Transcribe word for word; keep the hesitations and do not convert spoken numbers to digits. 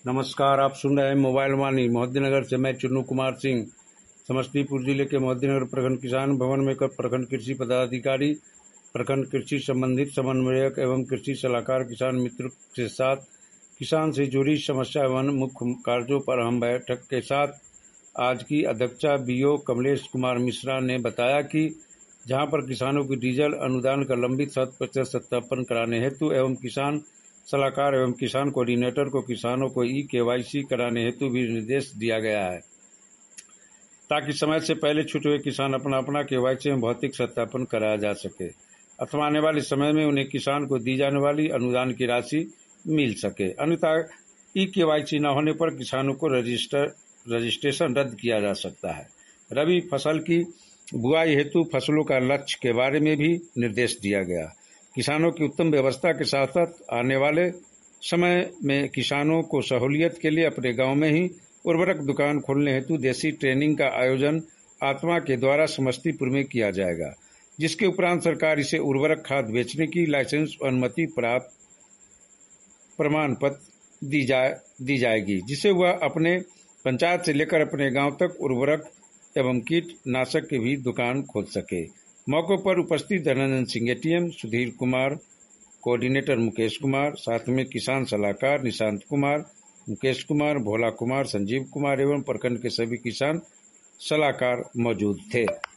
नमस्कार, आप सुन रहे हैं मोबाइल वाणी। मोहद्दीनगर से मैं चुन्नू कुमार सिंह। समस्तीपुर जिले के मोहद्दीनगर प्रखंड किसान भवन में कल प्रखंड कृषि पदाधिकारी, प्रखंड कृषि संबंधित समन्वयक एवं कृषि सलाहकार किसान मित्र के साथ किसान से जुड़ी समस्या एवं मुख्य कार्यों पर हम बैठक के साथ आज की अध्यक्षता बीओ कमलेश कुमार मिश्रा ने बताया कि जहां पर किसानों की डीजल अनुदान का लंबित शत प्रतिशत सत्यापन कराने हेतु एवं किसान सलाहकार एवं किसान कोऑर्डिनेटर को किसानों को ई केवाईसी कराने हेतु भी निर्देश दिया गया है, ताकि समय से पहले छूटे हुए किसान अपना अपना केवाईसी में भौतिक सत्यापन कराया जा सके अथवा आने वाले समय में उन्हें किसान को दी जाने वाली अनुदान की राशि मिल सके। अन्यथा ई केवाईसी न होने पर किसानों को रजिस्टर रजिस्ट्रेशन रद्द किया जा सकता है। रबी फसल की बुआई हेतु फसलों का लक्ष्य के बारे में भी निर्देश दिया गया। किसानों की उत्तम व्यवस्था के साथ साथ आने वाले समय में किसानों को सहूलियत के लिए अपने गांव में ही उर्वरक दुकान खोलने हेतु देसी ट्रेनिंग का आयोजन आत्मा के द्वारा समस्तीपुर में किया जाएगा, जिसके उपरांत सरकार इसे उर्वरक खाद बेचने की लाइसेंस अनुमति प्राप्त प्रमाण पत्र दी जाए दी जाएगी, जिसे वह अपने पंचायत से लेकर अपने गांव तक उर्वरक एवं कीटनाशक की भी दुकान खोल सके। मौके पर उपस्थित धनंजय सिंह एटीएम, सुधीर कुमार, कोऑर्डिनेटर मुकेश कुमार, साथ में किसान सलाहकार निशांत कुमार, मुकेश कुमार, भोला कुमार, संजीव कुमार एवं प्रखंड के सभी किसान सलाहकार मौजूद थे।